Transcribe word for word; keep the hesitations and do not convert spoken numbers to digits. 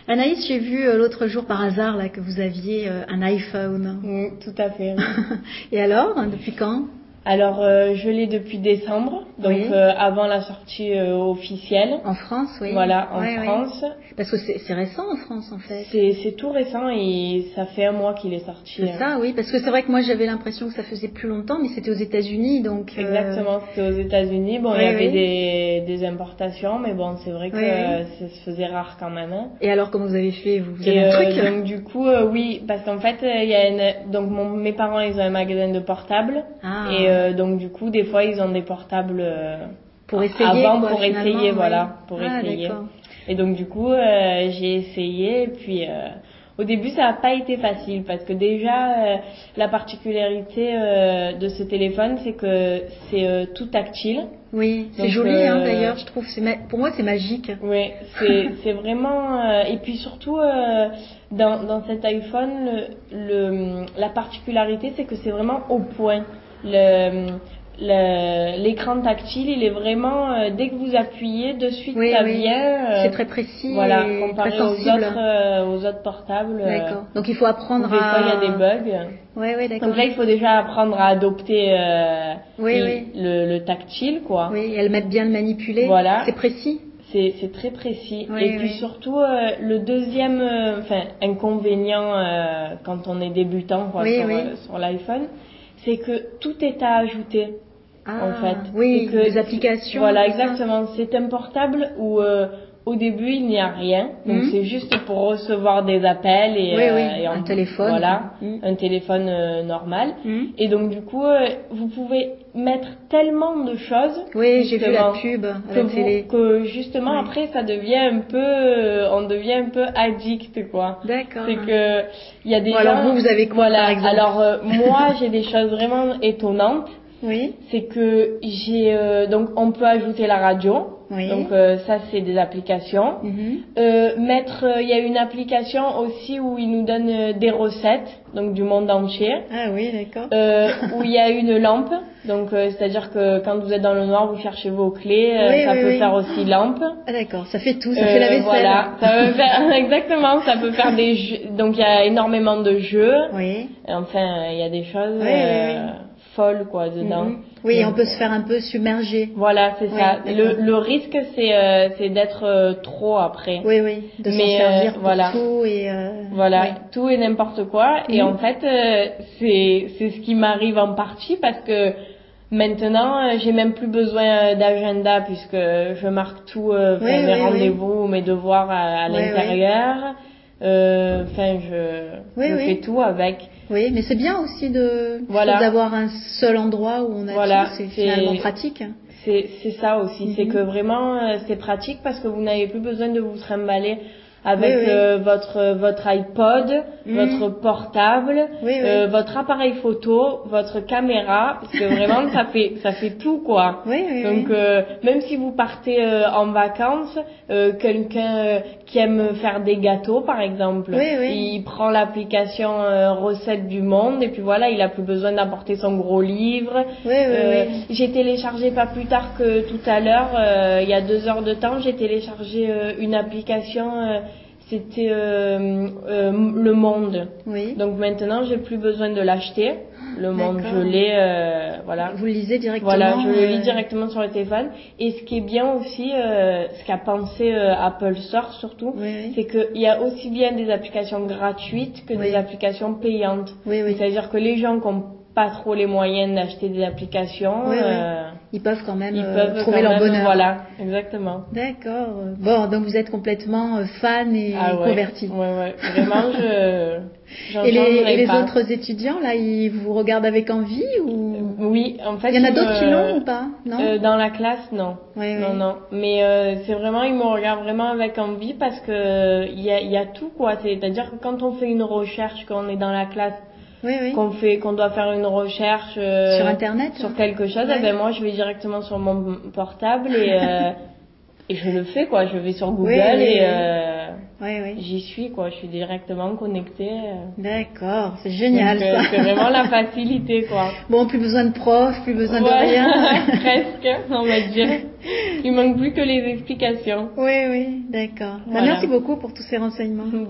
Anaïs, j'ai vu euh, l'autre jour par hasard là que vous aviez euh, un iPhone. Oui, tout à fait. Et alors, depuis quand? Alors, euh, je l'ai depuis décembre, donc Oui. euh, avant la sortie euh, officielle. En France, oui. Voilà, en Ouais, France. ouais. Parce que c'est, c'est récent en France, en fait. C'est, c'est tout récent et ça fait un mois qu'il est sorti. C'est hein. ça, oui. Parce que c'est vrai que moi, j'avais l'impression que ça faisait plus longtemps, mais c'était aux États-Unis, donc. euh, Exactement, c'était aux États-Unis. Bon, il Oui, y avait oui. des, des importations, mais bon, c'est vrai que Oui, oui. euh, ça se faisait rare quand même. hein. Et alors, comment vous avez fait? Vous, vous avez Et un euh, truc? donc du coup, euh, oui, parce qu'en fait, euh, il y a une, donc mon, mes parents, ils ont un magasin de portables, Ah. et euh, donc du coup, des fois, ils ont des portables euh, Pour essayer, avant quoi, pour finalement, essayer, oui. voilà, pour Ah, essayer. d'accord. Et donc du coup, euh, j'ai essayé, et puis euh, au début, ça n'a pas été facile parce que déjà, euh, la particularité euh, de ce téléphone, c'est que c'est euh, tout tactile. Oui, c'est Donc, joli, euh, hein, d'ailleurs, je trouve. C'est ma- Pour moi, c'est magique. Oui, c'est c'est vraiment euh, et puis surtout euh, dans dans cet iPhone le, le la particularité c'est que c'est vraiment au point. Le le- l'écran tactile, il est vraiment euh, dès que vous appuyez de suite Oui, ça oui. vient euh, C'est très précis voilà, et comparé très aux sensible. autres euh, aux autres portables euh, D'accord. Donc il faut où apprendre des fois il y a à. des bugs. Ouais, ouais, d'accord. Donc là, il faut déjà apprendre à adopter euh, Oui, le, oui. le le tactile quoi. Oui, et elles mettent bien le manipuler. Voilà. C'est précis. C'est, c'est très précis. Oui, et puis oui. surtout, euh, le deuxième euh, enfin, inconvénient euh, quand on est débutant quoi, Oui, sur, oui. euh, sur l'iPhone, c'est que tout est à ajouter. Ah, En fait, oui, c'est que des applications. voilà tout ça. exactement. C'est un portable où euh, au début il n'y a rien, donc Mhm. c'est juste pour recevoir des appels et, Oui, euh, oui, et un en- téléphone. voilà, Mhm. un téléphone euh, normal. Mhm. Et donc du coup, euh, vous pouvez mettre tellement de choses. Oui, j'ai vu la justement, pub à que la vous, télé. que justement Oui. après ça devient un peu, euh, on devient un peu addict quoi. D'accord. C'est que il y a des Bon, gens. alors vous, vous avez quoi, voilà. par exemple? Alors euh, moi j'ai des choses vraiment étonnantes. Oui. C'est que j'ai euh, donc on peut ajouter la radio. Oui. Donc euh, ça c'est des applications. Mhm. Euh, mettre, euh, il y a une application aussi où il nous donne euh, des recettes, donc du monde entier. Ah oui, d'accord. Euh, où il y a une lampe, donc euh, c'est-à-dire que quand vous êtes dans le noir, vous cherchez vos clés, euh, Oui, ça oui, peut oui. faire aussi lampe. Ah d'accord, ça fait tout, ça Euh, fait la vaisselle. Voilà, ça peut faire exactement, ça peut faire des jeux. Donc il y a énormément de jeux. Oui. Et enfin, il y a des choses Oui, euh, oui, oui. folles quoi dedans. Mhm. Oui, Donc, on peut se faire un peu submerger. voilà, c'est Oui, ça. Le, d'accord. le risque, c'est euh, c'est d'être euh, trop après. Oui, oui, de s'en Mais servir euh, pour voilà. tout et. Euh... Voilà, oui. tout et n'importe quoi. Et Mhm. en fait, euh, c'est c'est ce qui m'arrive en partie parce que maintenant, euh, j'ai même plus besoin euh, d'agenda puisque je marque tout, euh, Oui, enfin, mes oui, rendez-vous, mes devoirs à, à Oui, l'intérieur. Euh, Enfin, je Oui, je oui. fais tout avec. Oui, mais c'est bien aussi de je Voilà. trouve, d'avoir un seul endroit où on a Voilà, tout. C'est c'est- finalement pratique. C'est c'est ça aussi, c'est Mhm. que vraiment euh, c'est pratique parce que vous n'avez plus besoin de vous trimballer avec Oui, oui. euh, votre votre iPod, Mhm. votre portable, Oui, oui. euh, votre appareil photo, votre caméra, parce que vraiment ça fait ça fait tout quoi. Oui, oui, Donc oui. euh, même si vous partez euh, en vacances, euh, quelqu'un euh, qui aime faire des gâteaux par exemple, Oui, oui. il prend l'application euh, recettes du monde et puis voilà, il a plus besoin d'apporter son gros livre. Oui, oui, Euh, oui. J'ai téléchargé pas plus tard que tout à l'heure, euh, il y a deux heures de temps, j'ai téléchargé euh, une application, euh, c'était euh, euh, Le Monde. Oui. Donc maintenant, j'ai plus besoin de l'acheter. Le Monde, D'accord. je l'ai, euh, voilà. Vous le lisez directement. Voilà, je le lis euh, directement sur le téléphone. Et ce qui est bien aussi, euh, ce qu'a pensé euh, Apple Store surtout, Oui, oui. c'est qu'il y a aussi bien des applications gratuites que Oui. des applications payantes. Oui, oui. C'est-à-dire que les gens qui n'ont pas trop les moyens d'acheter des applications, Oui, oui. euh, Ils peuvent quand même ils euh, peuvent trouver quand leur même, bonheur. voilà, exactement. D'accord. Bon, donc vous êtes complètement euh, fan et Ah ouais, converti. ouais, ouais. Vraiment, je, j'en Et les, changerai et les pas. autres étudiants, là, ils vous regardent avec envie ou Oui, en fait. il y en a ils d'autres me- qui l'ont ou pas? Non. Euh, dans la classe, non. Oui, Non, oui. non. Mais euh, c'est vraiment, ils me regardent vraiment avec envie parce que il y a, il y a tout quoi. C'est-à-dire que quand on fait une recherche, quand on est dans la classe, Oui, oui. qu'on fait, qu'on doit faire une recherche euh, Sur Internet, sur hein. quelque chose, Ouais. eh ben moi je vais directement sur mon portable et euh, et je le fais quoi. Je vais sur Google Oui, oui, et oui. euh, Ouais, ouais. j'y suis, quoi. Je suis directement connectée. euh. D'accord, c'est génial Donc, euh, ça. c'est vraiment la facilité, quoi. Bon, plus besoin de prof, plus besoin de Ouais, rien. presque, on va dire. Il manque plus que les explications. Oui, oui, d'accord. Bah, Voilà. merci beaucoup pour tous ces renseignements.